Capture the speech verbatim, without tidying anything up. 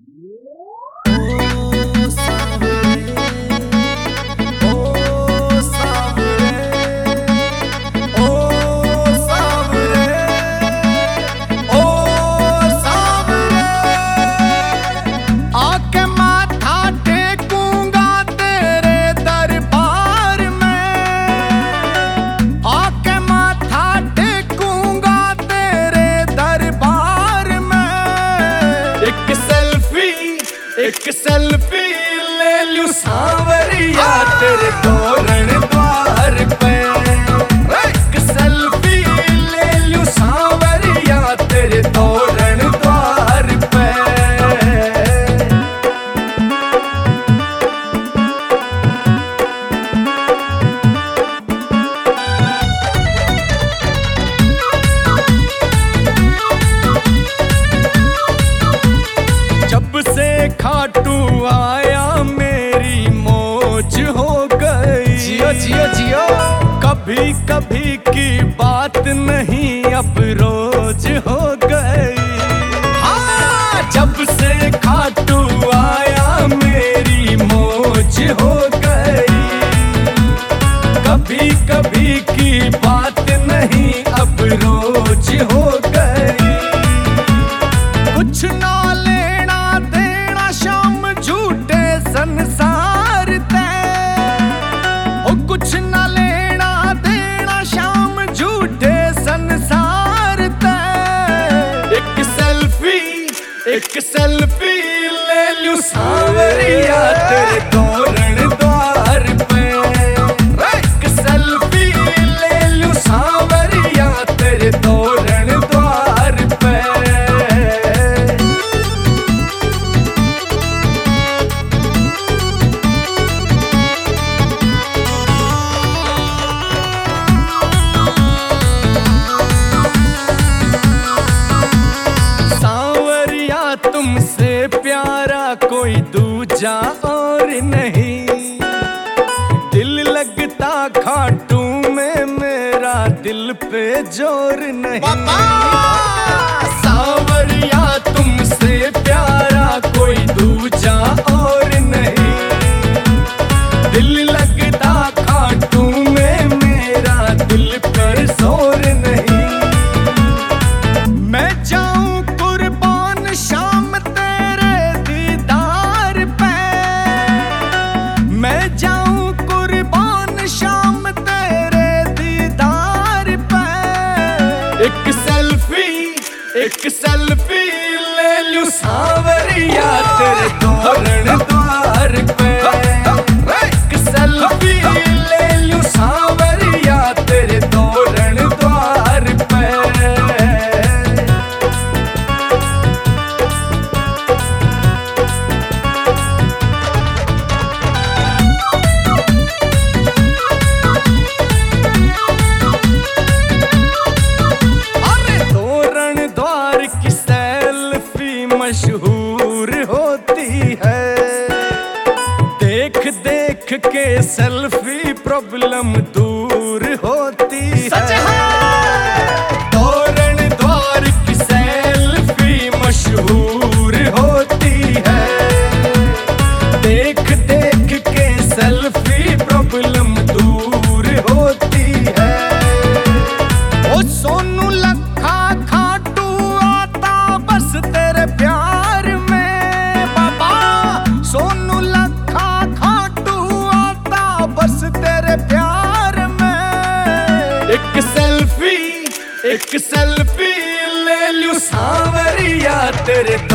एक सेल्फी ले लूं सांवरिया तेरे तोरण द्वार पे। एक सेल्फी ले लूं सांवरिया तेरे तोरण द्वार पे। जब से खाटू आया मेरी मौज हो गई। जियो जियो जियो। कभी कभी की बात नहीं अब रोज हो गई। हाँ, जब से खाटू आया मेरी मौज हो गई। कभी कभी की बात नहीं अब रोज हो गई। कुछ ना लेना देना शाम झूठे संसार ते। ओ कुछ ना लेना देना शाम झूठे संसार ते। एक सेल्फी एक सेल्फी ले लूं सांवरिया तेरे तोरण द्वार पे। एक सेल्फी ले लूं सांवरिया तेरे तोरण द्वार पे। तुमसे प्यारा कोई दूजा और नहीं। दिल लगता खाटू में मेरा दिल पे जोर नहीं। सांवरिया तुमसे प्यारा कोई दूजा और नहीं। दिल लगता खाटू में मेरा दिल पे जोर नहीं। मैं जाऊं शाम तेरे दीदार पे। मैं जाऊं कुर्बान शाम तेरे दीदार पे। एक सेल्फी एक सेल्फी ले लूं सांवरिया तेरे तोरण द्वार पे। एक सेल्फी ले लूं सांवरिया तेरे तोरण द्वार पे। मशहूर होती है देख देख के सेल्फी प्रॉब्लम दूर होती है। तोरण द्वार की सेल्फी मशहूर होती है। देख देख के सेल्फी प्रॉब्लम दूर होती है। ओ सोनू लखा खाटू आता बस तेरे प्यार में। बाबा सोनू लखा खाटू आता बस तेरे प्यार में। एक सेल्फी एक सेल्फी ले लूं सांवरिया तेरे